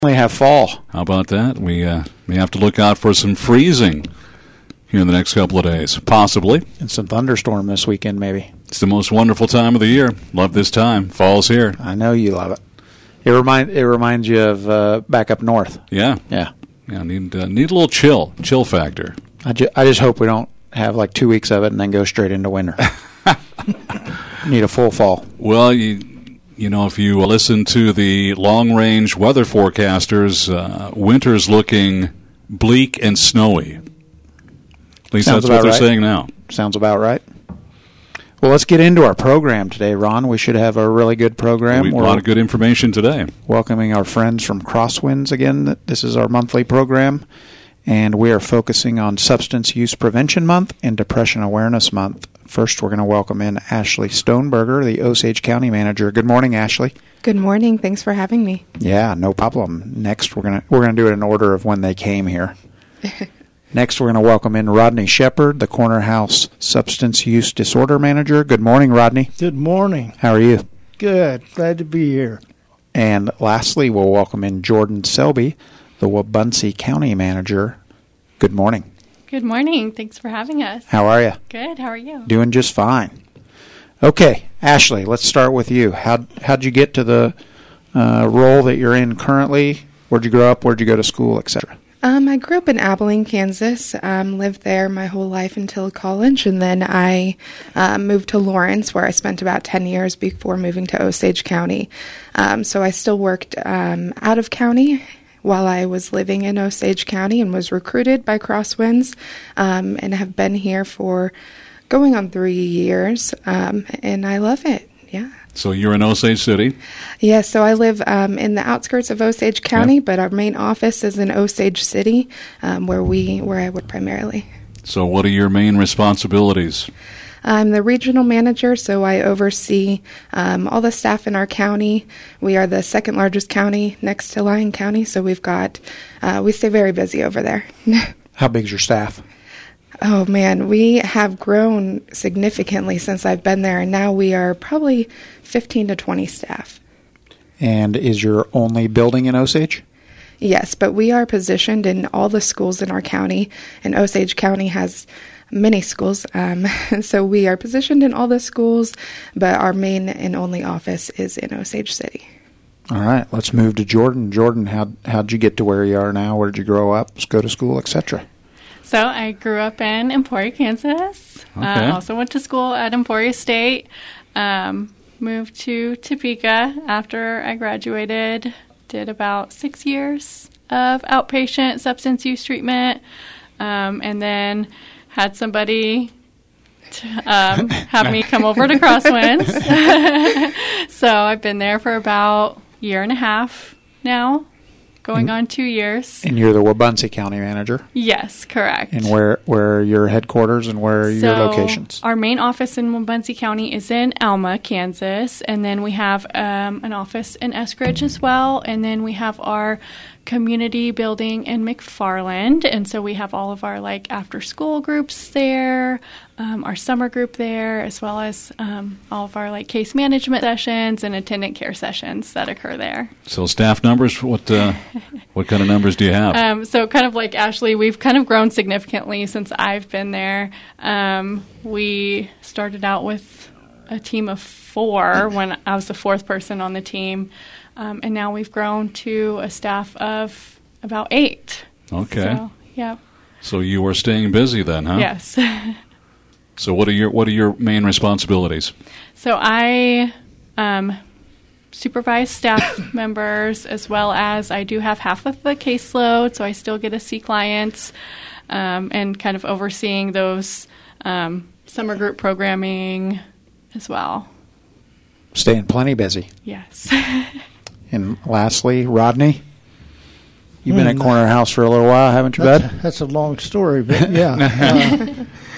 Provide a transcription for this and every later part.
We have fall. How about that? We may have to look out for some freezing here in the next couple of days, possibly. And some thunderstorm this weekend, maybe. It's the most wonderful time of the year. Love this time. Fall's here. I know you love it. It reminds you of back up north. Yeah. Need a little chill factor. I just hope we don't have like 2 weeks of it and then go straight into winter. Need a full fall. Well, you know, if you listen to the long-range weather forecasters, winter's looking bleak and snowy. At least that's what they're saying now. Sounds about right. Well, let's get into our program today, Ron. We should have a really good program. We have a lot of good information today. Welcoming our friends from Crosswinds again. This is our monthly program, and we are focusing on Substance Use Prevention Month and Depression Awareness Month. First, we're going to welcome in Ashley Stoneberger, the Osage County Manager. Good morning, Ashley. Good morning. Thanks for having me. Yeah, no problem. Next, we're gonna do it in order of when they came here. Next, we're going to welcome in Rodney Shepard, the Corner House Substance Use Disorder Manager. Good morning, Rodney. Good morning. How are you? Good. Glad to be here. And lastly, we'll welcome in Jordan Selby, the Wabaunsee County Manager. Good morning. Good morning. Thanks for having us. How are you? Good. How are you? Doing just fine. Okay, Ashley, let's start with you. How'd you get to the role that you're in currently? Where'd you grow up? Where'd you go to school, etc.? I grew up in Abilene, Kansas. Lived there my whole life until college, and then I moved to Lawrence, where I spent about 10 years before moving to Osage County. So I still worked out of county while I was living in Osage County and was recruited by Crosswinds, and have been here for going on 3 years, and I love it. Yeah. So you're in Osage City? Yeah, so I live in the outskirts of Osage County, but our main office is in Osage City, where I work primarily. So what are your main responsibilities? I'm the regional manager, so I oversee all the staff in our county. We are the second largest county next to Lyon County, so we stay very busy over there. How big's your staff? Oh, man, we have grown significantly since I've been there, and now we are probably 15 to 20 staff. And is your only building in Osage? Yes, but we are positioned in all the schools in our county, and Osage County has many schools, so we are positioned in all the schools, but our main and only office is in Osage City. All right, let's move to Jordan. Jordan, how'd you get to where you are now? Where did you grow up, go to school, etc.? So I grew up in Emporia, Kansas. Okay. Also went to school at Emporia State. Moved to Topeka after I graduated. Did about 6 years of outpatient substance use treatment, and then had somebody have me come over to Crosswinds. So I've been there for about a year and a half now. Going on 2 years. And you're the Wabaunsee County Manager? Yes, correct. And where are your headquarters and where are your locations? Our main office in Wabaunsee County is in Alma, Kansas, and then we have an office in Eskridge as well, and then we have our community building in McFarland, and so we have all of our after school groups there, our summer group there, as well as all of our case management sessions and attendant care sessions that occur there. So staff numbers, what kind of numbers do you have? So kind of like Ashley, we've kind of grown significantly since I've been there. We started out with a team of 4 when I was the 4th person on the team. And now we've grown to a staff of about 8. Okay. So, yeah. So you are staying busy then, huh? Yes. So what are your main responsibilities? So I supervise staff members, as well as I do have half of the caseload, so I still get to see clients, and kind of overseeing those summer group programming as well. Staying plenty busy. Yes. And lastly, Rodney, you've been at Corner House for a little while, haven't you, bud? That's a long story, but yeah.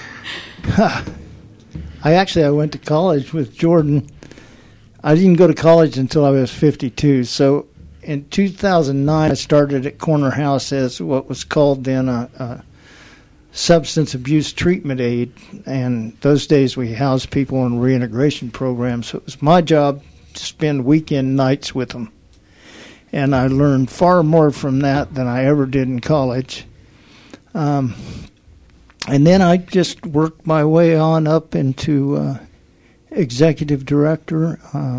I went to college with Jordan. I didn't go to college until I was 52. So in 2009, I started at Corner House as what was called then a substance abuse treatment aid. And those days we housed people in reintegration programs. So it was my job to spend weekend nights with them. and I learned far more from that than I ever did in college. And then I just worked my way on up into executive director.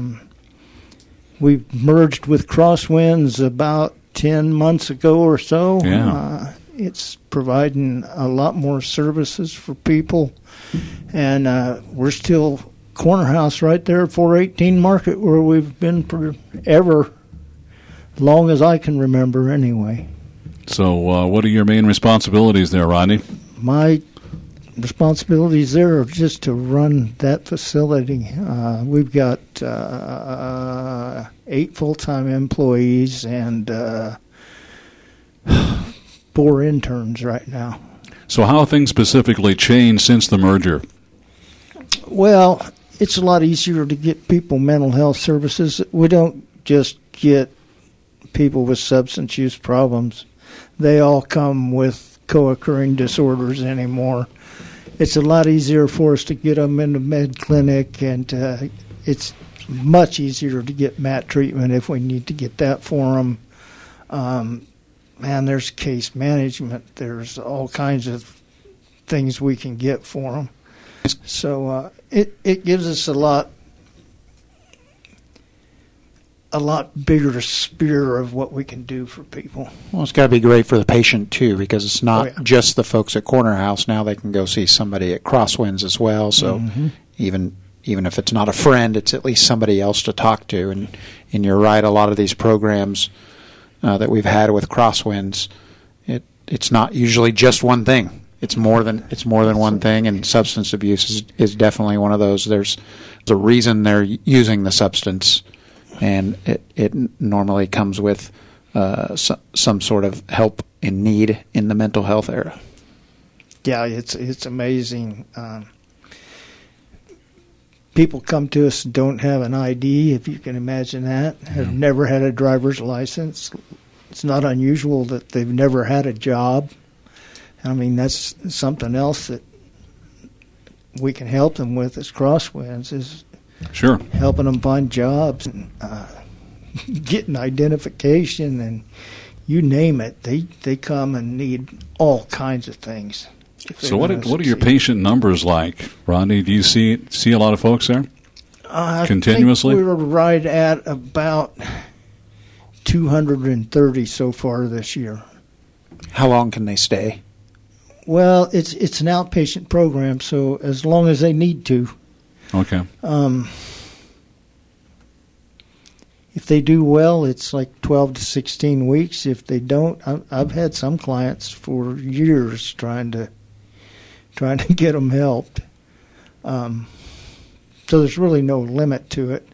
We merged with Crosswinds about 10 months ago or so. Yeah. It's providing a lot more services for people. And we're still corner house right there at 418 Market, where we've been forever, long as I can remember anyway. So what are your main responsibilities there, Rodney? My responsibilities there are just to run that facility. We've got 8 full-time employees and 4 interns right now. So how have things specifically changed since the merger? Well, it's a lot easier to get people mental health services. We don't just get people with substance use problems. They all come with co-occurring disorders anymore. It's a lot easier for us to get them into med clinic, and it's much easier to get MAT treatment if we need to get that for them. Man, there's case management. There's all kinds of things we can get for them. So it gives us a lot bigger sphere of what we can do for people. Well, it's got to be great for the patient, too, because it's not just the folks at Corner House. Now they can go see somebody at Crosswinds as well. So even if it's not a friend, it's at least somebody else to talk to. And you're right, a lot of these programs that we've had with Crosswinds, it's not usually just one thing. It's more than one thing, and substance abuse is definitely one of those. There's a reason they're using the substance, and it normally comes with some sort of help in need in the mental health area. Yeah, it's amazing. People come to us and don't have an ID, if you can imagine that, have never had a driver's license. It's not unusual that they've never had a job. I mean, that's something else that we can help them with as Crosswinds, is sure helping them find jobs and getting identification, and you name it. They come and need all kinds of things. So what are your patient numbers like, Rodney? Do you see a lot of folks there continuously? I think we're right at about 230 so far this year. How long can they stay? Well, it's an outpatient program, so as long as they need to. Okay. If they do well, it's like 12 to 16 weeks. If they don't, I've had some clients for years trying to get them helped. So there's really no limit to it.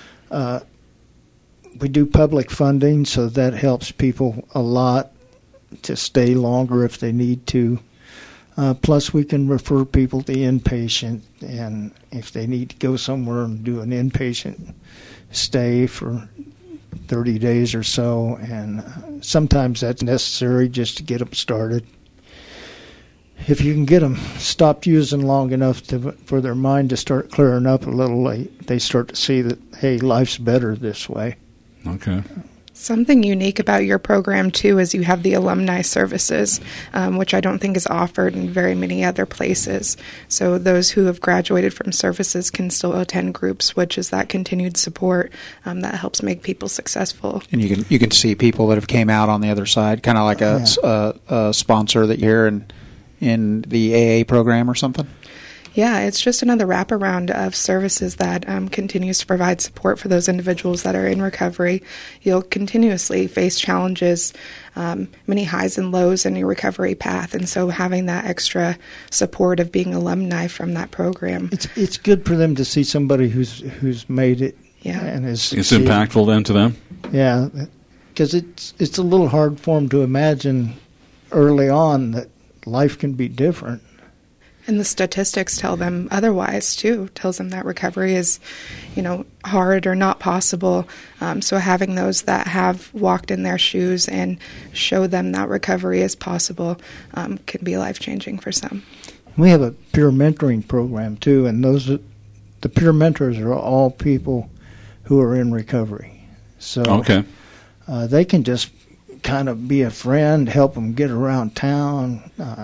We do public funding, so that helps people a lot to stay longer if they need to. Plus, we can refer people to inpatient, and if they need to go somewhere and do an inpatient stay for 30 days or so, and sometimes that's necessary just to get them started. If you can get them stopped using long enough for their mind to start clearing up a little, they start to see that, hey, life's better this way. Okay. Something unique about your program, too, is you have the alumni services, which I don't think is offered in very many other places. So those who have graduated from services can still attend groups, which is that continued support that helps make people successful. And you can see people that have came out on the other side, kind of like a sponsor that you're in the AA program or something? Yeah, it's just another wraparound of services that continues to provide support for those individuals that are in recovery. You'll continuously face challenges, many highs and lows in your recovery path, and so having that extra support of being alumni from that program. It's good for them to see somebody who's made it. Yeah, and it's impactful then to them. Yeah, because it's a little hard for them to imagine early on that life can be different. And the statistics tell them otherwise, too. Tells them that recovery is, hard or not possible. So having those that have walked in their shoes and show them that recovery is possible can be life-changing for some. We have a peer mentoring program, too, and the peer mentors are all people who are in recovery. So okay. they can just kind of be a friend, help them get around town,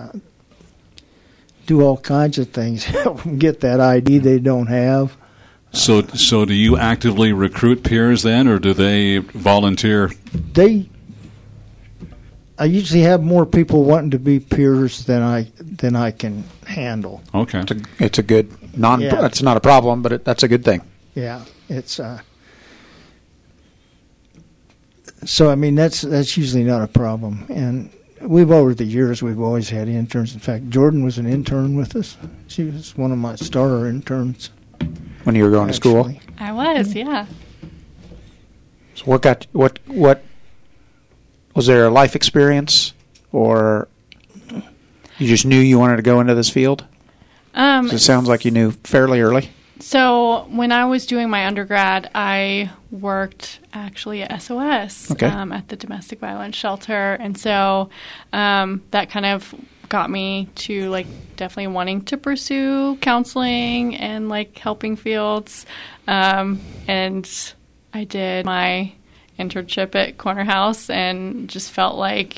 do all kinds of things, help them get that ID they don't have. So do you actively recruit peers then, or do they volunteer? I usually have more people wanting to be peers than I can handle. Okay, it's a good It's not a problem, but that's a good thing. Yeah, it's so I mean that's usually not a problem, and over the years we've always had interns. In fact, Jordan was an intern with us. She was one of my starter interns when you were going to school. I was, yeah. So what was there a life experience, or you just knew you wanted to go into this field? It sounds like you knew fairly early. So when I was doing my undergrad, I worked actually at SOS at the domestic violence shelter, and so that kind of got me to definitely wanting to pursue counseling and helping fields, and I did my internship at Corner House and just felt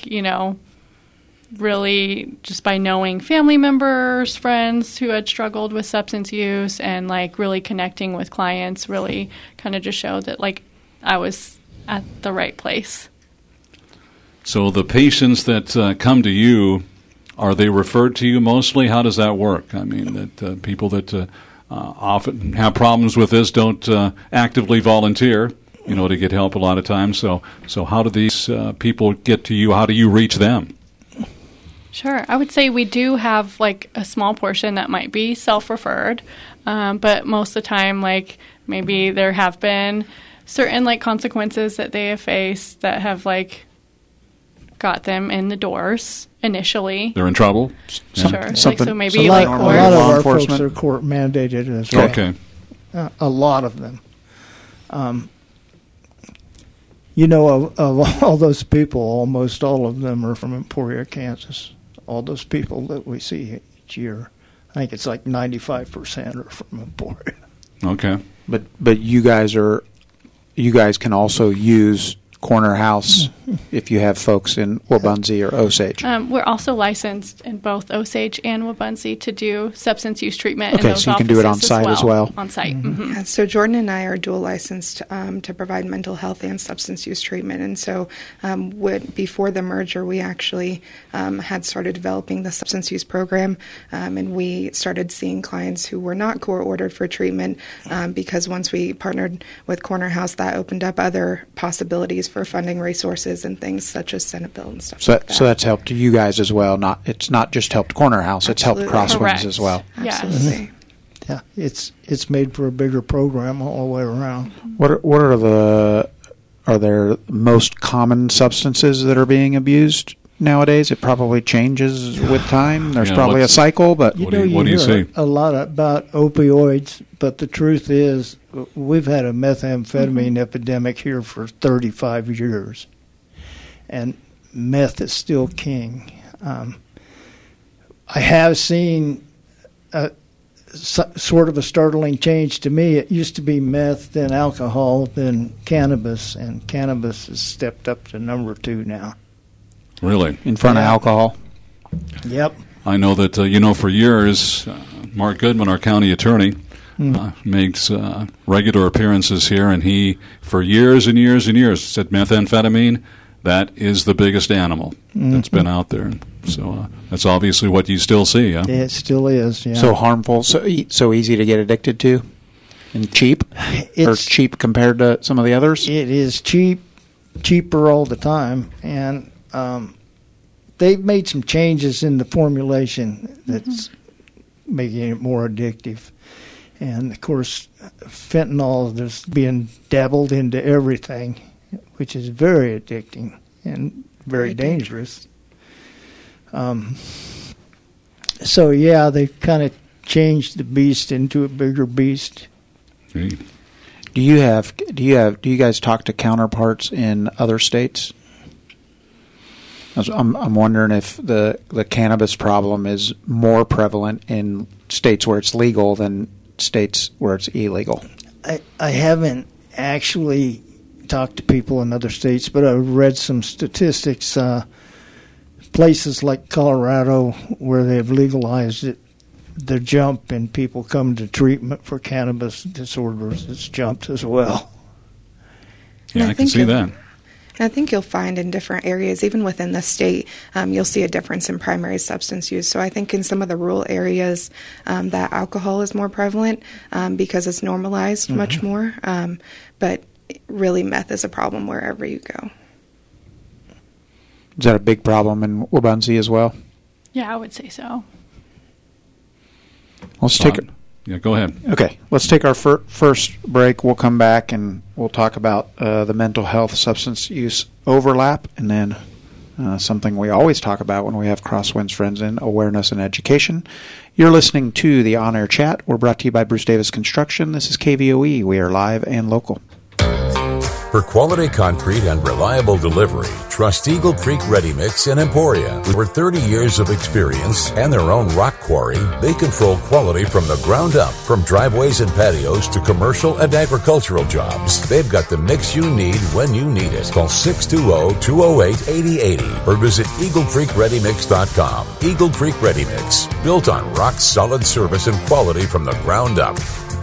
really just by knowing family members, friends who had struggled with substance use and really connecting with clients really kind of just showed that I was at the right place. So the patients that come to you, are they referred to you mostly? How does that work? I mean, that people that often have problems with this don't actively volunteer, to get help a lot of times. So how do these people get to you? How do you reach them? Sure. I would say we do have a small portion that might be self-referred, but most of the time, maybe there have been certain consequences that they have faced that have got them in the doors initially. They're in trouble? Sure. So maybe a lot of our folks are court mandated as well. Okay. A lot of them. Of all those people, almost all of them are from Emporia, Kansas. All those people that we see each year, I think it's 95% are from Emporia. Okay. But you guys can also use Corner House if you have folks in Wabaunsee or Osage. We're also licensed in both Osage and Wabaunsee to do substance use treatment. Okay, so you can do it on site as well. On site. Mm-hmm. Yeah, so Jordan and I are dual licensed to provide mental health and substance use treatment. And so before the merger, we actually had started developing the substance use program, and we started seeing clients who were not court ordered for treatment because once we partnered with Corner House, that opened up other possibilities for funding resources and things such as Senate bill and stuff like that. So that's helped you guys as well. It's not just helped Corner House; Absolutely. It's helped Crosswinds as well. Absolutely. Yeah, it's made for a bigger program all the way around. What are there most common substances that are being abused nowadays? It probably changes with time. There's probably a cycle, but what do you see? A lot about opioids, but the truth is we've had a methamphetamine epidemic here for 35 years, and meth is still king. I have seen sort of a startling change to me. It used to be meth, then alcohol, then cannabis, and cannabis has stepped up to number 2 now. Really? In front of alcohol? Yep. I know that, for years, Mark Goodman, our county attorney, makes regular appearances here, and he, for years and years and years, said methamphetamine, that is the biggest animal that's been out there. So that's obviously what you still see, huh? It still is, yeah. So harmful, so easy to get addicted to, and cheap? Or cheap compared to some of the others? It is cheaper all the time, and they've made some changes in the formulation that's making it more addictive. And, of course, fentanyl is being dabbled into everything, which is very addicting and very dangerous. So, yeah, they've kind of changed the beast into a bigger beast. Hey. Do you guys talk to counterparts in other states? I'm wondering if the cannabis problem is more prevalent in states where it's legal than states where it's illegal. I haven't actually talked to people in other states, but I read some statistics. Places like Colorado, where they've legalized it, the jump in people coming to treatment for cannabis disorders has jumped as well. Yeah, I can see that. I think you'll find in different areas, even within the state, you'll see a difference in primary substance use. So I think in some of the rural areas that alcohol is more prevalent because it's normalized much more. But really meth is a problem wherever you go. Is that a big problem in Waubonsee as well? Yeah, I would say so. Let's take it. Yeah, go ahead. Okay, let's take our first break. We'll come back and we'll talk about the mental health substance use overlap, and then something we always talk about when we have Crosswinds Friends in, awareness and education. You're listening to the On Air Chat. We're brought to you by Bruce Davis Construction. This is KVOE. We are live and local. For quality concrete and reliable delivery, trust Eagle Creek Ready Mix in Emporia. With over 30 years of experience and their own rock quarry, they control quality from the ground up, from driveways and patios to commercial and agricultural jobs. They've got the mix you need when you need it. Call 620-208-8080 or visit EagleCreekReadyMix.com. Eagle Creek Ready Mix, built on rock-solid service and quality from the ground up.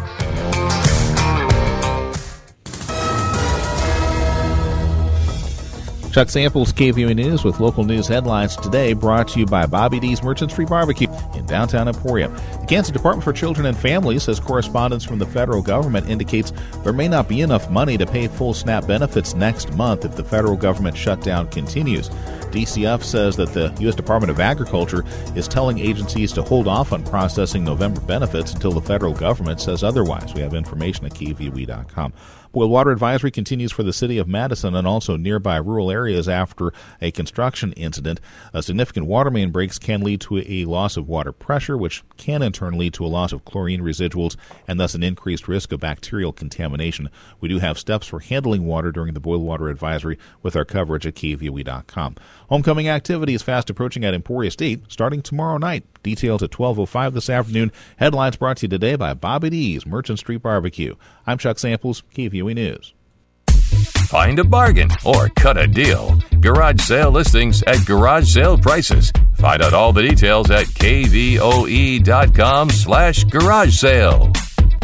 Chuck Samples, KVOE News, with local news headlines today, brought to you by Bobby D's Merchant Street Barbecue in downtown Emporia. The Kansas Department for Children and Families says correspondence from the federal government indicates there may not be enough money to pay full SNAP benefits next month if the federal government shutdown continues. DCF says that the U.S. Department of Agriculture is telling agencies to hold off on processing November benefits until the federal government says otherwise. We have information at KVOE.com. Boil water advisory continues for the city of Madison and also nearby rural areas after a construction incident. Significant water main breaks can lead to a loss of water pressure, which can in turn lead to a loss of chlorine residuals and thus an increased risk of bacterial contamination. We do have steps for handling water during the boil water advisory with our coverage at KVOE.com. Homecoming activity is fast approaching at Emporia State starting tomorrow night. Details at 12:05 this afternoon. Headlines brought to you today by Bobby D's Merchant Street Barbecue. I'm Chuck Samples, KVOE News. Find a bargain or cut a deal. Garage sale listings at garage sale prices. Find out all the details at kvoe.com/garage sale.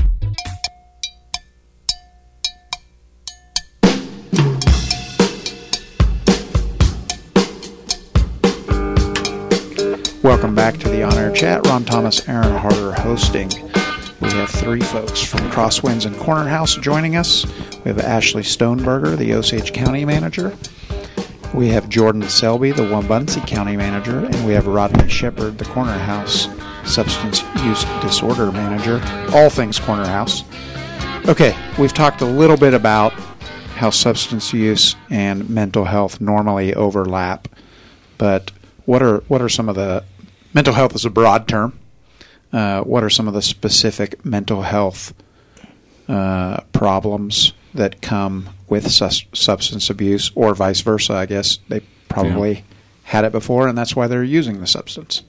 Welcome back to the On Air Chat. Ron Thomas, Aaron Harder hosting. We have three folks from Crosswinds and Corner House joining us. We have Ashley Stoneberger, the Osage County Manager. We have Jordan Selby, the Waubonsee County Manager. And we have Rodney Shepard, the Corner House Substance Use Disorder Manager. All things Corner House. Okay, we've talked a little bit about how substance use and mental health normally overlap. But what are some of the... Mental health is a broad term. What are some of the specific mental health problems that come with substance abuse, or vice versa? I guess they probably had it before, and that's why they're using the substance.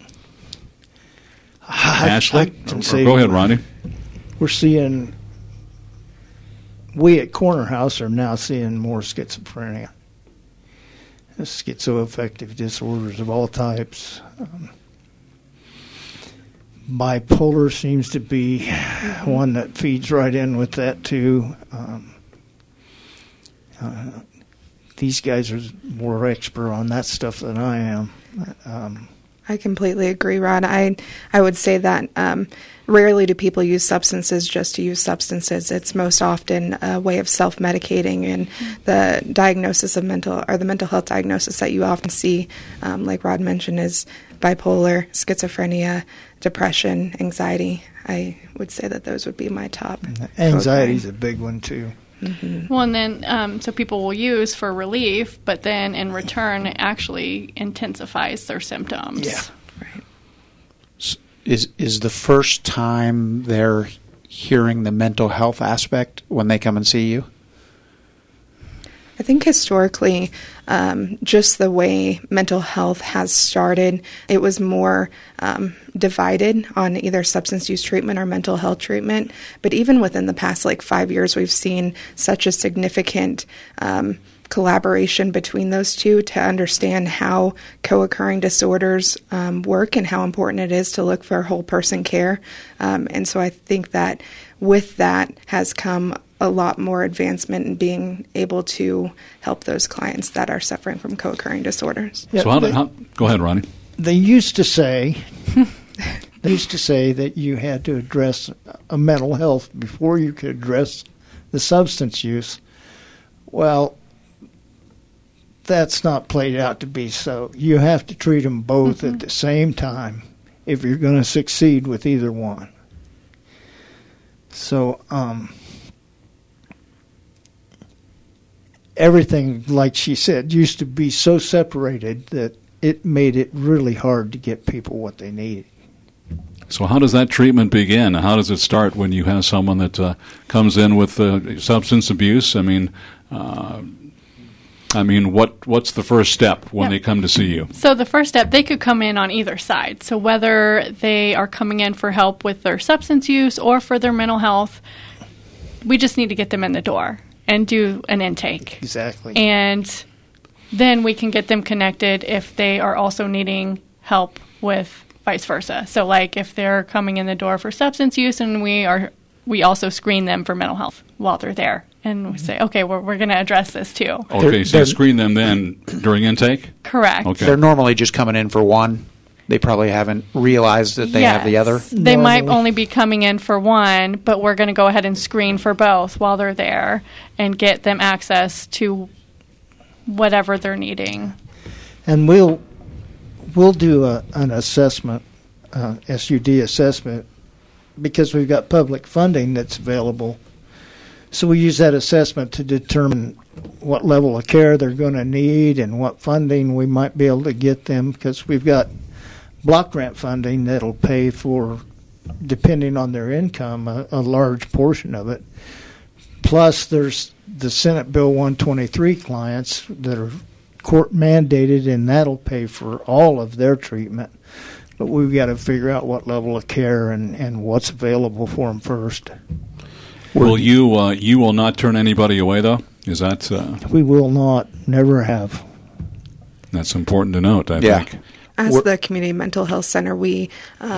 Ashley? Go ahead, Ronnie. We at Corner House are now seeing more schizophrenia, schizoaffective disorders of all types. Bipolar seems to be one that feeds right in with that too. These guys are more expert on that stuff than I am. I completely agree, Rod. I would say that rarely do people use substances just to use substances. It's most often a way of self-medicating, and the diagnosis of the mental health diagnosis that you often see, like Rod mentioned, is bipolar, schizophrenia, depression, anxiety. I would say that those would be my top. Anxiety is a big one too. Mm-hmm. Well, and then so people will use for relief, but then in return it actually intensifies their symptoms. Yeah. Right. Is the first time they're hearing the mental health aspect when they come and see you? I think historically, just the way mental health has started, it was more divided on either substance use treatment or mental health treatment. But even within the past 5 years, we've seen such a significant collaboration between those two to understand how co-occurring disorders work and how important it is to look for whole person care. And so I think that with that has come a lot more advancement in being able to help those clients that are suffering from co-occurring disorders. Yeah, so go ahead, Ronnie. They used to say that you had to address a mental health before you could address the substance use. Well, that's not played out to be so. You have to treat them both at the same time if you're going to succeed with either one. So, everything, like she said, used to be so separated that it made it really hard to get people what they needed. So how does that treatment begin? How does it start when you have someone that comes in with substance abuse? I mean, what's the first step when they come to see you? So the first step, they could come in on either side. So whether they are coming in for help with their substance use or for their mental health, we just need to get them in the door and do an intake. Exactly. And then we can get them connected if they are also needing help with vice versa. So if they're coming in the door for substance use, and we also screen them for mental health while they're there. And we say, okay, we're going to address this too. Okay, so you screen them then during intake? Correct. Okay. They're normally just coming in for one. They probably haven't realized that they have the other. They might only be coming in for one, but we're going to go ahead and screen for both while they're there and get them access to whatever they're needing. And we'll do an assessment, SUD assessment, because we've got public funding that's available. So we use that assessment to determine what level of care they're going to need and what funding we might be able to get them, because we've got block grant funding that'll pay for, depending on their income, a large portion of it. Plus, there's the Senate Bill 123 clients that are court mandated, and that'll pay for all of their treatment. But we've got to figure out what level of care and what's available for them first. Will you will not turn anybody away, though? Is that? We will not. Never have. That's important to note, I think. As the Community Mental Health Center, we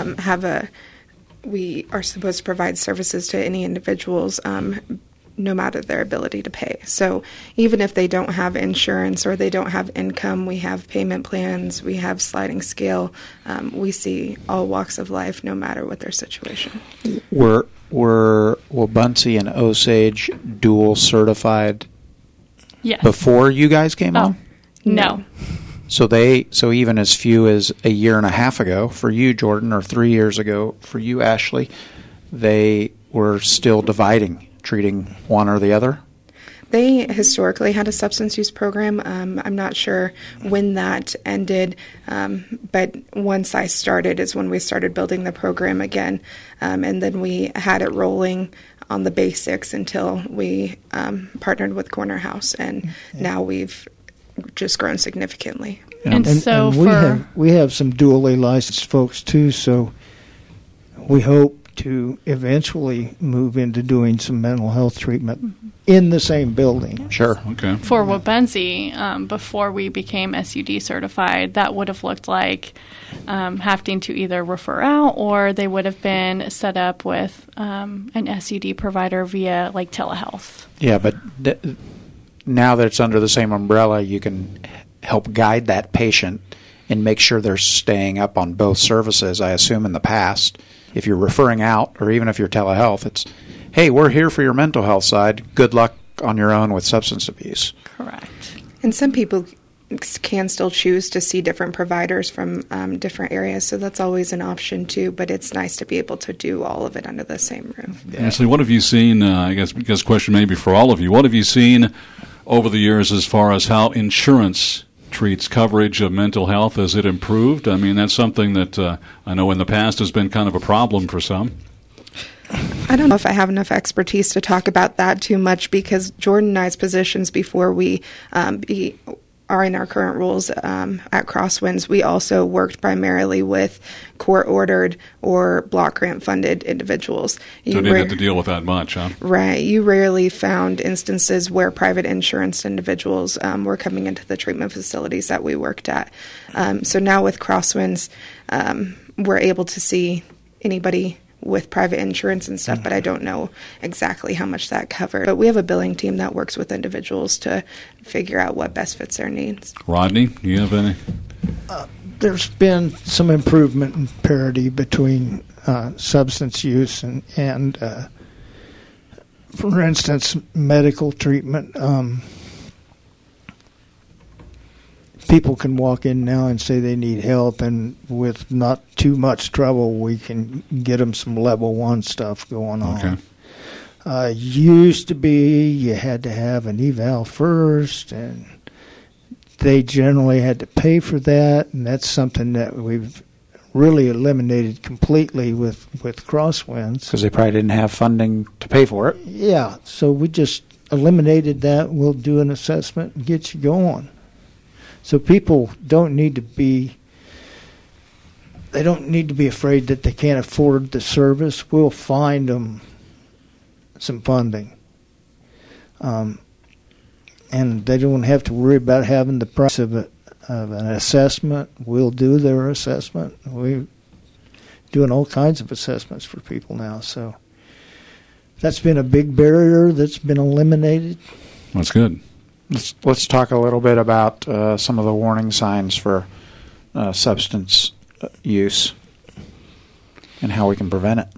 we are supposed to provide services to any individuals, no matter their ability to pay. So even if they don't have insurance or they don't have income, we have payment plans, we have sliding scale. We see all walks of life, no matter what their situation. Were Wabaunsee and Osage dual certified before you guys came on? No. So even as few as a year and a half ago for you, Jordan, or 3 years ago for you, Ashley, they were still treating one or the other? They historically had a substance use program. I'm not sure when that ended, but once I started is when we started building the program again. And then we had it rolling on the basics until we partnered with Corner House, and now we've just grown significantly. And so we have some dually licensed folks too, so we hope to eventually move into doing some mental health treatment in the same building. Sure. Okay. For Wabaunsee, before we became SUD certified, that would have looked like having to either refer out, or they would have been set up with an SUD provider via telehealth. Yeah, but now that it's under the same umbrella, you can help guide that patient and make sure they're staying up on both services. I assume in the past, if you're referring out or even if you're telehealth, it's, hey, we're here for your mental health side. Good luck on your own with substance abuse. Correct. And some people can still choose to see different providers from different areas, so that's always an option too, but it's nice to be able to do all of it under the same roof. Yeah. Ashley, what have you seen, I guess because question maybe for all of you, what have you seen over the years as far as how insurance treats coverage of mental health? Has it improved? I mean, that's something that I know in the past has been kind of a problem for some. I don't know if I have enough expertise to talk about that too much, because Jordan and I's positions before we are in our current roles at Crosswinds, we also worked primarily with court-ordered or block grant-funded individuals. You didn't have to deal with that much, huh? Right. You rarely found instances where private insurance individuals were coming into the treatment facilities that we worked at. So now with Crosswinds, we're able to see anybody with private insurance and stuff, but I don't know exactly how much that covered. But we have a billing team that works with individuals to figure out what best fits their needs. Rodney, do you have any? There's been some improvement in parity between substance use and for instance, medical treatment. People can walk in now and say they need help, and with not too much trouble, we can get them some level 1 stuff going on. Okay. Used to be you had to have an eval first, and they generally had to pay for that, and that's something that we've really eliminated completely with Crosswinds. Because they probably didn't have funding to pay for it. Yeah, so we just eliminated that. We'll do an assessment and get you going. So people don't need to be afraid that they can't afford the service. We'll find them some funding. And they don't have to worry about having the price of an assessment. We'll do their assessment. We're doing all kinds of assessments for people now. So that's been a big barrier that's been eliminated. That's good. Let's talk a little bit about some of the warning signs for substance use and how we can prevent it.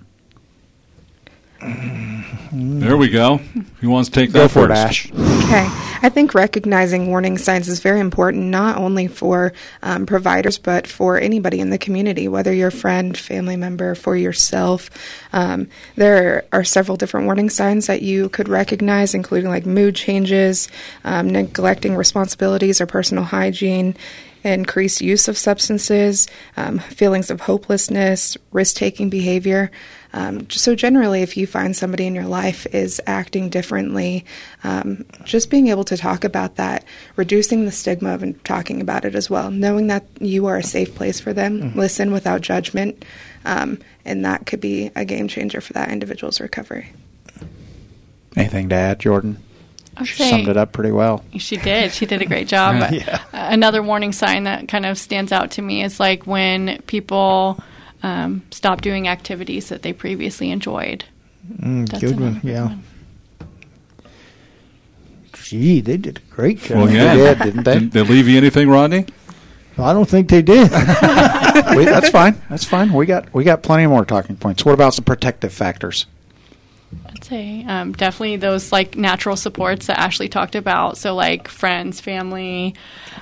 There we go. Who wants to take that for first? it, Ash. Okay. I think recognizing warning signs is very important, not only for providers, but for anybody in the community, whether you're a friend, family member, for yourself. There are several different warning signs that you could recognize, including like mood changes, neglecting responsibilities or personal hygiene, increased use of substances, feelings of hopelessness, risk-taking behavior. So generally, if you find somebody in your life is acting differently, just being able to talk about that, reducing the stigma of talking about it as well, knowing that you are a safe place for them, listen without judgment, and that could be a game changer for that individual's recovery. Anything to add, Jordan? She summed it up pretty well. She did. She did a great job. Yeah. Another warning sign that kind of stands out to me is like when people stop doing activities that they previously enjoyed. Good one, yeah. One. Gee, they did a great job. Well, yeah. They did, didn't they? Did they leave you anything, Rodney? Well, I don't think they did. That's fine. That's fine. We got plenty more talking points. What about some protective factors? I'd say definitely those like natural supports that Ashley talked about. So like friends, family,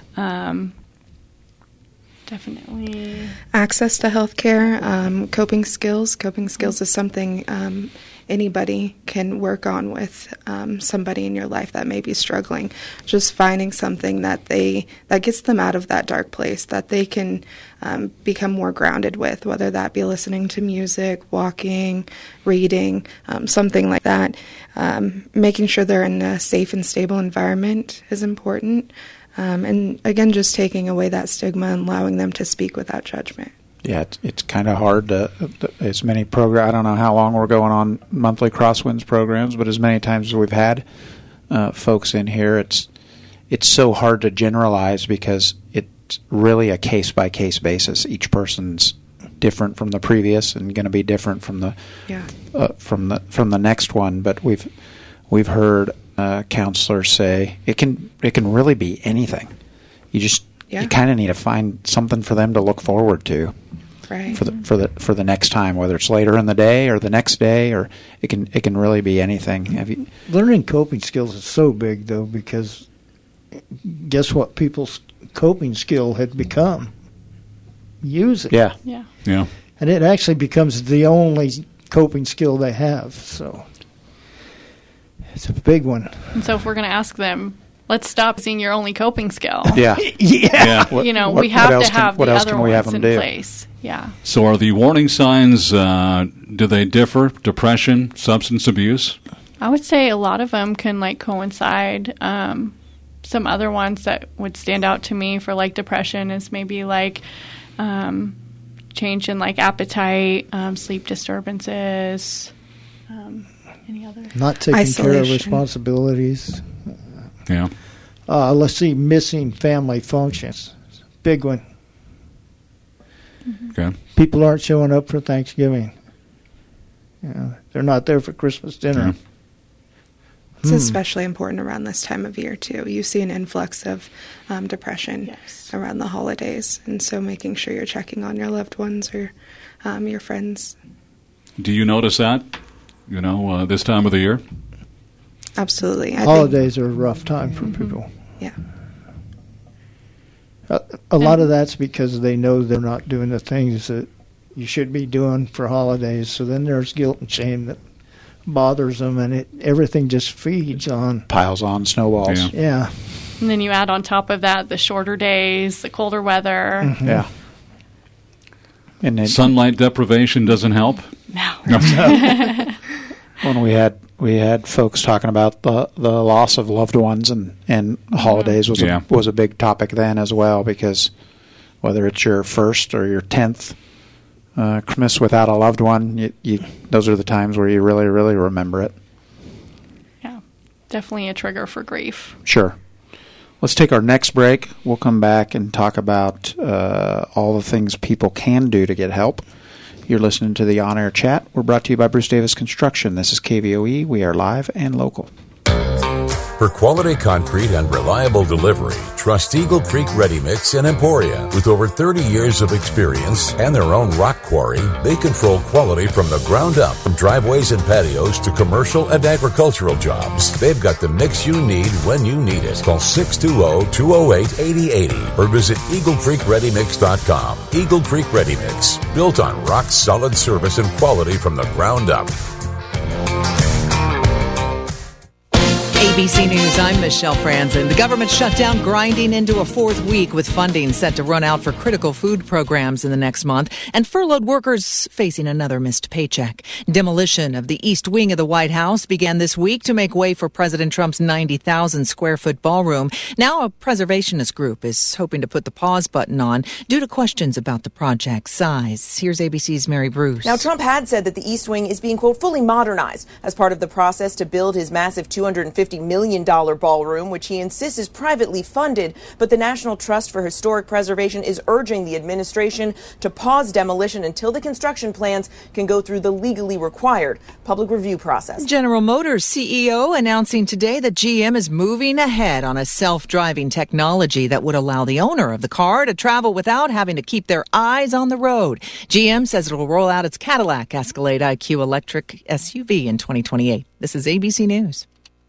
definitely access to healthcare, coping skills. Coping skills is something anybody can work on with somebody in your life that may be struggling. Just finding something that gets them out of that dark place, that they can become more grounded with, whether that be listening to music, walking, reading, something like that. Making sure they're in a safe and stable environment is important. And again, just taking away that stigma and allowing them to speak without judgment. Yeah, it's kind of hard to, as many programs, I don't know how long we're going on monthly Crosswinds programs, but as many times as we've had folks in here, it's so hard to generalize because it's really a case-by-case basis. Each person's different from the previous and going to be different from the from the next one. But we've heard counselors say it can really be anything. You kind of need to find something for them to look forward to, right? For the next time, whether it's later in the day or the next day, or it can really be anything. Learning coping skills is so big though, because guess what people's coping skill had become? Music. Yeah. And it actually becomes the only coping skill they have. So it's a big one. And so if we're going to ask them, let's stop seeing your only coping skill. Yeah. What, we have to have the other ones in place. Yeah. So are the warning signs, do they differ? Depression, substance abuse? I would say a lot of them can coincide. Some other ones that would stand out to me for depression is maybe change in appetite, sleep disturbances, any other? Not taking care of responsibilities. Yeah. Let's see, missing family functions. Big one. Mm-hmm. Okay. People aren't showing up for Thanksgiving. They're not there for Christmas dinner. Yeah. It's especially important around this time of year, too. You see an influx of depression around the holidays, and so making sure you're checking on your loved ones or your friends. Do you notice that, this time of the year? Absolutely. Holidays are a rough time for people. Yeah. A lot of that's because they know they're not doing the things that you should be doing for holidays, so then there's guilt and shame that bothers them, and everything just feeds on. Piles on, snowballs. Yeah. And then you add on top of that the shorter days, the colder weather. Mm-hmm. Yeah. And sunlight deprivation doesn't help? No. When we had folks talking about the loss of loved ones and holidays was a big topic then as well, because whether it's your first or your 10th Christmas without a loved one, those are the times where you really, really remember it. Yeah, definitely a trigger for grief. Sure. Let's take our next break. We'll come back and talk about all the things people can do to get help. You're listening to the On Air Chat. We're brought to you by Bruce Davis Construction. This is KVOE. We are live and local. For quality concrete and reliable delivery, trust Eagle Creek Ready Mix in Emporia. With over 30 years of experience and their own rock quarry, they control quality from the ground up, from driveways and patios to commercial and agricultural jobs. They've got the mix you need when you need it. Call 620-208-8080 or visit EagleCreekReadyMix.com. Eagle Creek Ready Mix, built on rock-solid service and quality from the ground up. ABC News, I'm Michelle Franzen. The government shutdown grinding into a fourth week, with funding set to run out for critical food programs in the next month, and furloughed workers facing another missed paycheck. Demolition of the East Wing of the White House began this week to make way for President Trump's 90,000 square foot ballroom. Now a preservationist group is hoping to put the pause button on due to questions about the project's size. Here's ABC's Mary Bruce. Now, Trump had said that the East Wing is being, quote, fully modernized as part of the process to build his massive $250 million ballroom, which he insists is privately funded. But the National Trust for Historic Preservation is urging the administration to pause demolition until the construction plans can go through the legally required public review process. General Motors CEO announcing today that GM is moving ahead on a self-driving technology that would allow the owner of the car to travel without having to keep their eyes on the road. GM says it will roll out its Cadillac Escalade IQ electric SUV in 2028. This is ABC News.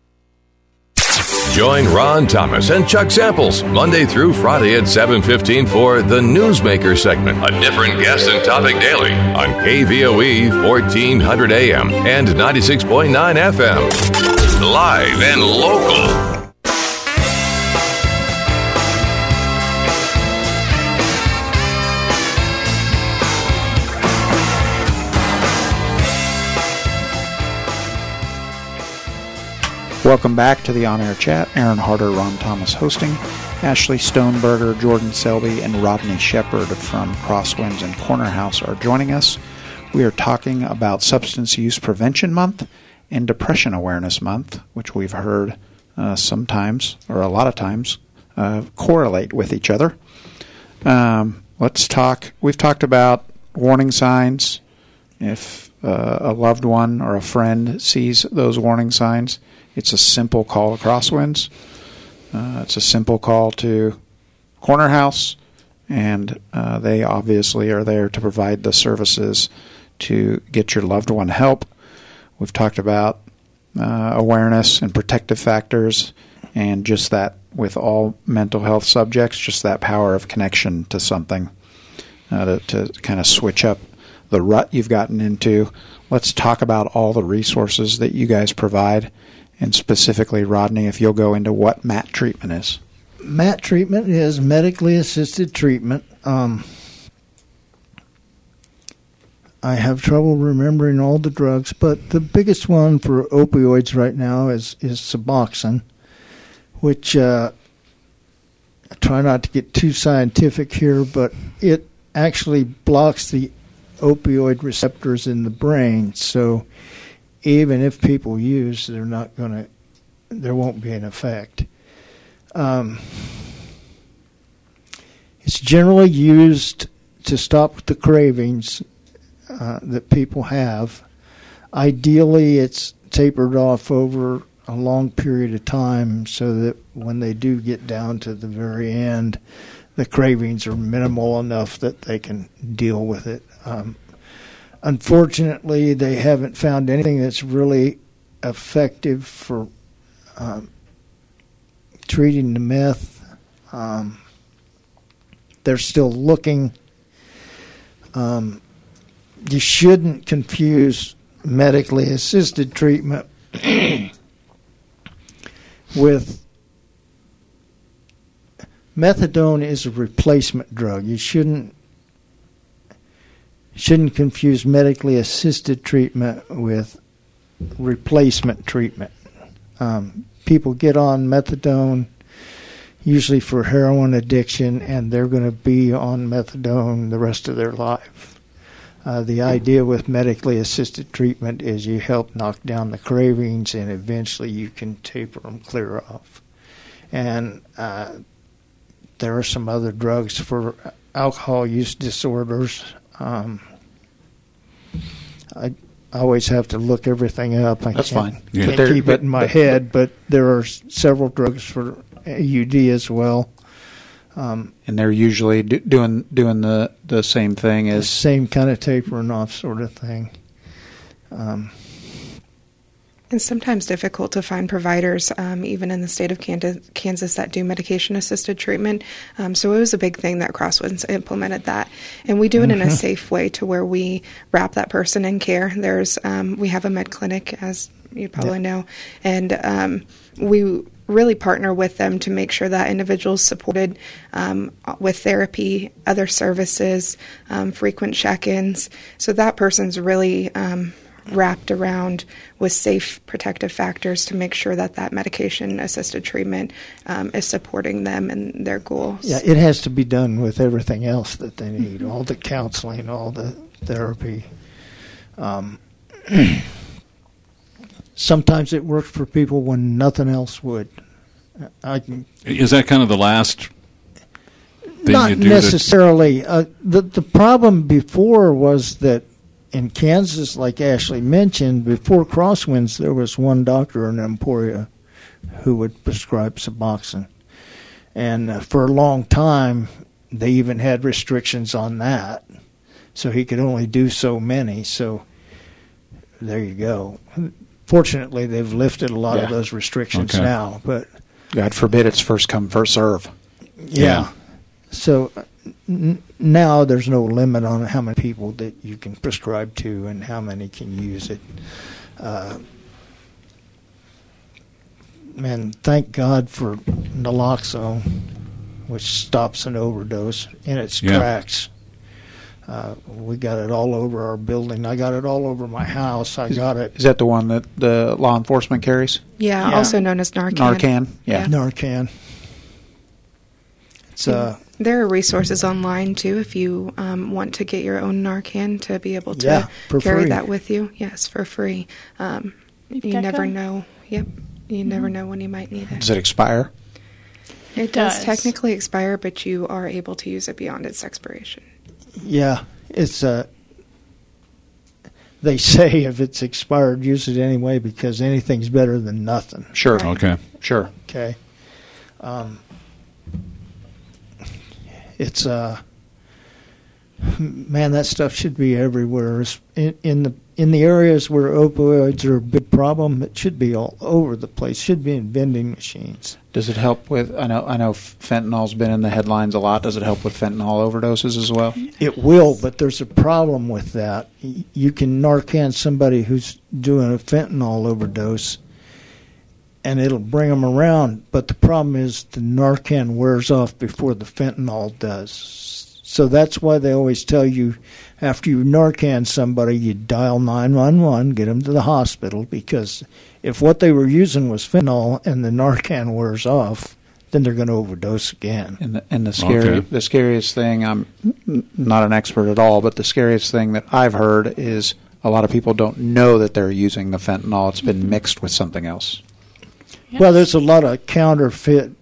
Join Ron Thomas and Chuck Samples Monday through Friday at 7:15 for the Newsmaker segment. A different guest and topic daily on KVOE 1400 AM and 96.9 FM. Live and local. Welcome back to the On Air Chat. Aaron Harder, Ron Thomas hosting. Ashley Stoneberger, Jordan Selby, and Rodney Shepard from Crosswinds and Corner House are joining us. We are talking about Substance Use Prevention Month and Depression Awareness Month, which we've heard sometimes, or a lot of times, correlate with each other. Let's talk. We've talked about warning signs. If a loved one or a friend sees those warning signs, it's a simple call to Crosswinds. It's a simple call to Corner House, and they obviously are there to provide the services to get your loved one help. We've talked about awareness and protective factors, and just that with all mental health subjects, just that power of connection to something to kind of switch up the rut you've gotten into. Let's talk about all the resources that you guys provide And specifically, Rodney, if you'll go into what MAT treatment is. MAT treatment is medically assisted treatment. I have trouble remembering all the drugs, but the biggest one for opioids right now is Suboxone, which I try not to get too scientific here, but it actually blocks the opioid receptors in the brain. So even if people use, there won't be an effect. It's generally used to stop the cravings that people have. Ideally, it's tapered off over a long period of time so that when they do get down to the very end, the cravings are minimal enough that they can deal with it. Unfortunately, they haven't found anything that's really effective for treating the meth. They're still looking. You shouldn't confuse medically assisted treatment with methadone is a replacement drug. You shouldn't confuse medically assisted treatment with replacement treatment. People get on methadone usually for heroin addiction, and they're going to be on methadone the rest of their life. The idea with medically assisted treatment is you help knock down the cravings, and eventually you can taper them clear off. And there are some other drugs for alcohol use disorders. I always have to look everything up. That's fine. Can't keep it in my head, but there are several drugs for AUD as well. And they're usually doing the same thing as... The same kind of tapering off sort of thing. It's sometimes difficult to find providers, even in the state of Kansas, that do medication-assisted treatment. So it was a big thing that Crosswinds implemented that. And we do it in a safe way to where we wrap that person in care. We have a med clinic, as you probably know, and we really partner with them to make sure that individuals supported with therapy, other services, frequent check-ins. So that person's really wrapped around with safe protective factors to make sure that medication-assisted treatment is supporting them and their goals. Yeah, it has to be done with everything else that they need, all the counseling, all the therapy. Sometimes it works for people when nothing else would. Is that kind of the last thing not you do? Not necessarily. The problem before was that in Kansas, like Ashley mentioned, before Crosswinds, there was one doctor in Emporia who would prescribe Suboxone. And for a long time, they even had restrictions on that. So he could only do so many. So there you go. Fortunately, they've lifted a lot of those restrictions now. But God forbid it's first come, first serve. Yeah. So now there's no limit on how many people that you can prescribe to and how many can use it. Man, thank God for naloxone, which stops an overdose in its tracks. We got it all over our building. I got it all over my house. Is that the one that the law enforcement carries? Yeah, also known as Narcan. Narcan, yeah. Narcan. It's there are resources online too if you want to get your own Narcan to be able to carry that with you. Yes, for free. You never know. Yep, you never know when you might need it. Does it expire? It does technically expire, but you are able to use it beyond its expiration. Yeah, it's they say if it's expired, use it anyway because anything's better than nothing. Sure. Right. Okay. Sure. Okay. It's man, that stuff should be everywhere. In the areas where opioids are a big problem, it should be all over the place. It should be in vending machines. Does it help with? I know fentanyl's been in the headlines a lot. Does it help with fentanyl overdoses as well? It will, but there's a problem with that. You can Narcan somebody who's doing a fentanyl overdose, and it'll bring them around. But the problem is the Narcan wears off before the fentanyl does. So that's why they always tell you after you Narcan somebody, you dial 911, get them to the hospital, because if what they were using was fentanyl and the Narcan wears off, then they're going to overdose again. And the scariest thing, I'm not an expert at all, but the scariest thing that I've heard is a lot of people don't know that they're using the fentanyl. It's been mixed with something else. Yes. Well, there's a lot of counterfeit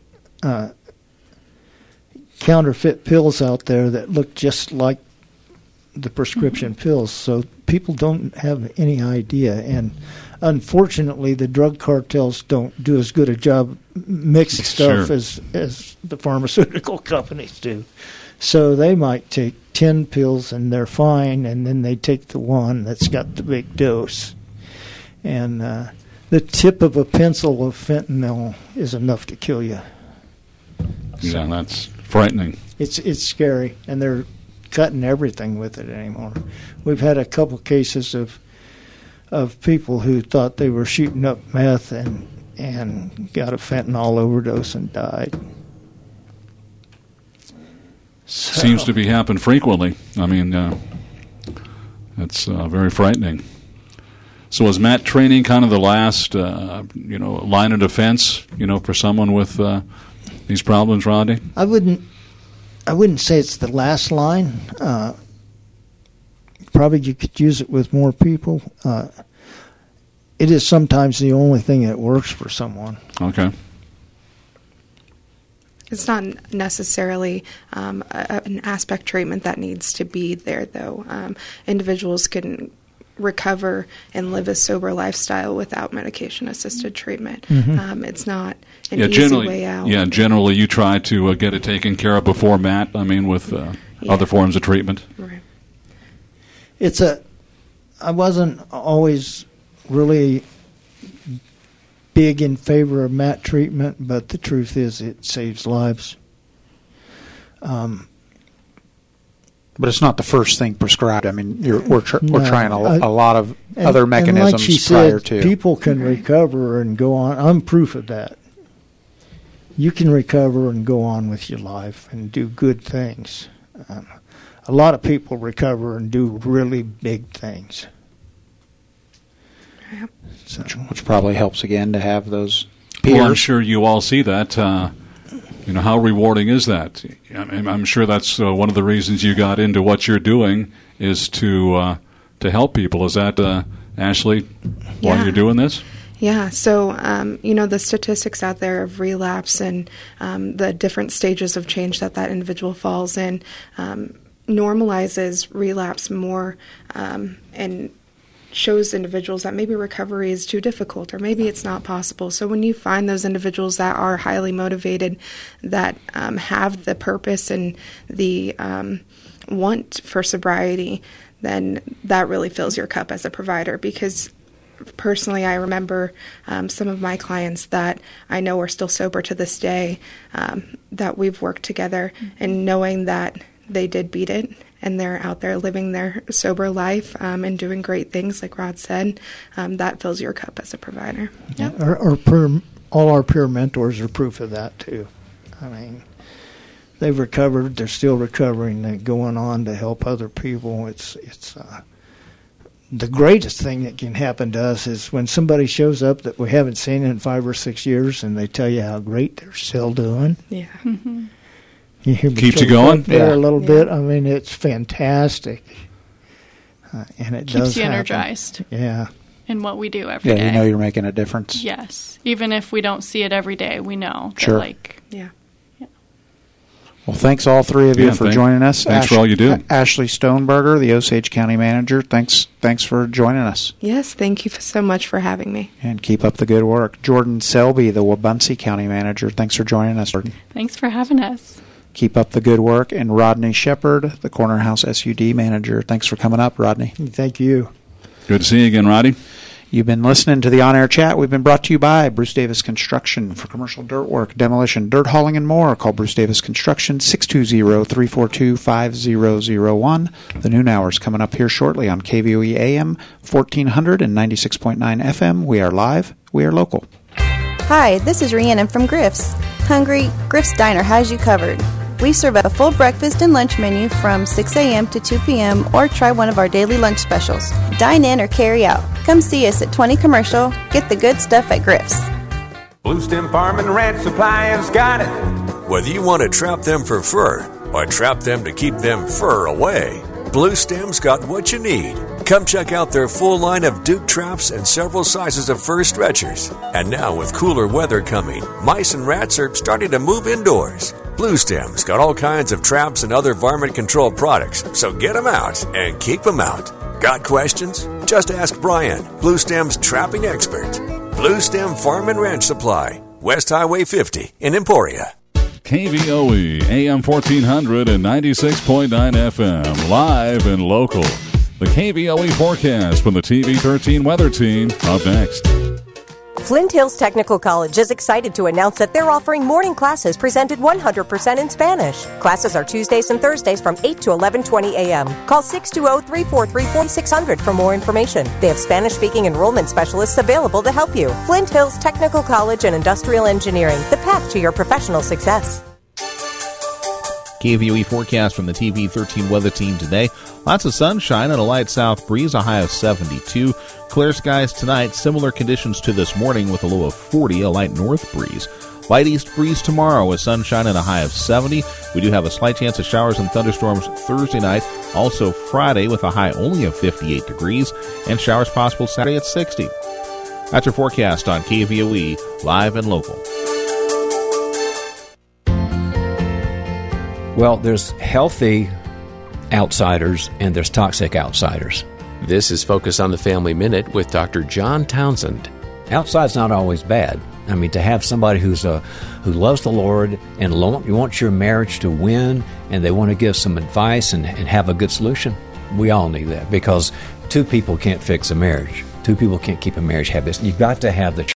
pills out there that look just like the prescription pills, so people don't have any idea. And unfortunately, the drug cartels don't do as good a job mixing stuff as the pharmaceutical companies do. So they might take 10 pills and they're fine, and then they take the one that's got the big dose. And the tip of a pencil of fentanyl is enough to kill you. Yeah, that's frightening. It's scary, and they're cutting everything with it anymore. We've had a couple cases of people who thought they were shooting up meth and got a fentanyl overdose and died. So, seems to be happening frequently. I mean, that's very frightening. So is MAT training kind of the last, line of defense, for someone with these problems, Rodney? I wouldn't say it's the last line. Probably you could use it with more people. It is sometimes the only thing that works for someone. Okay. It's not necessarily an aspect treatment that needs to be there, though. Individuals can recover and live a sober lifestyle without medication-assisted treatment. Mm-hmm. It's not an easy way out. Yeah, generally you try to get it taken care of before MAT, with other forms of treatment. Right. I wasn't always really big in favor of MAT treatment, but the truth is it saves lives. But it's not the first thing prescribed. I mean, we're trying a lot of other mechanisms like she prior said, to. People can recover and go on. I'm proof of that. You can recover and go on with your life and do good things. A lot of people recover and do really big things. Yep. So, which probably helps again to have those peers. Well, I'm sure you all see that. How rewarding is that? I'm sure that's one of the reasons you got into what you're doing is to help people. Is that, Ashley, why you're doing this? Yeah, so, the statistics out there of relapse and the different stages of change that individual falls in normalizes relapse more and shows individuals that maybe recovery is too difficult or maybe it's not possible. So when you find those individuals that are highly motivated, that have the purpose and the want for sobriety, then that really fills your cup as a provider. Because personally, I remember some of my clients that I know are still sober to this day, that we've worked together, and knowing that they did beat it and they're out there living their sober life and doing great things, like Rod said, that fills your cup as a provider. Yep. All our peer mentors are proof of that, too. I mean, they've recovered, they're still recovering, they're going on to help other people. It's the greatest thing that can happen to us is when somebody shows up that we haven't seen in 5 or 6 years and they tell you how great they're still doing. Yeah. Mm-hmm. You hear me keeps you going there a little bit. I mean, it's fantastic, and it keeps does you happen. energized. Yeah, in what we do every day. Yeah, you know you're making a difference. Yes, even if we don't see it every day, we know. Sure. Yeah. Well, thanks all three of you for joining us. Thanks for all you do. Ashley Stoneberger, the Osage County Manager. Thanks for joining us. Yes, thank you so much for having me. And keep up the good work. Jordan Selby, the Wabaunsee County Manager. Thanks for joining us, Jordan. Thanks for having us. Keep up the good work. And Rodney Shepard, the Corner House SUD Manager. Thanks for coming up, Rodney. Thank you. Good to see you again, Rodney. You've been listening to the On-Air Chat. We've been brought to you by Bruce Davis Construction for commercial dirt work, demolition, dirt hauling, and more. Call Bruce Davis Construction, 620-342-5001. The noon hour is coming up here shortly on KVOE AM, 1400 and 96.9 FM. We are live. We are local. Hi, this is Rhiannon from Griff's. Hungry? Griff's Diner has you covered. We serve a full breakfast and lunch menu from 6 a.m. to 2 p.m. or try one of our daily lunch specials. Dine in or carry out. Come see us at 20 Commercial. Get the good stuff at Griff's. Blue Stem Farm and Ranch Supply has got it. Whether you want to trap them for fur or trap them to keep them fur away, Blue Stem's got what you need. Come check out their full line of Duke traps and several sizes of fur stretchers. And now with cooler weather coming, mice and rats are starting to move indoors. Blue Stem's got all kinds of traps and other varmint control products, so get them out and keep them out. Got questions? Just ask Brian, Blue Stem's trapping expert. Blue Stem Farm and Ranch Supply, West Highway 50 in Emporia. KVOE, AM 1400 and 96.9 FM, live and local. The KVOE forecast from the TV 13 weather team up next. Flint Hills Technical College is excited to announce that they're offering morning classes presented 100% in Spanish. Classes are Tuesdays and Thursdays from 8 to 11:20 a.m. Call 620-343-4600 for more information. They have Spanish-speaking enrollment specialists available to help you. Flint Hills Technical College and Industrial Engineering, the path to your professional success. KVOE forecast from the TV 13 weather team today. Lots of sunshine and a light south breeze, a high of 72. Clear skies tonight, similar conditions to this morning with a low of 40, a light north breeze. Light east breeze tomorrow with sunshine and a high of 70. We do have a slight chance of showers and thunderstorms Thursday night, also Friday with a high only of 58 degrees, and showers possible Saturday at 60. That's your forecast on KVOE, live and local. Well, there's healthy outsiders and there's toxic outsiders. This is Focus on the Family Minute with Dr. John Townsend. Outside's not always bad. I mean, to have somebody who loves the Lord and you want your marriage to win and they want to give some advice and have a good solution, we all need that, because two people can't fix a marriage. Two people can't keep a marriage happy. You've got to have the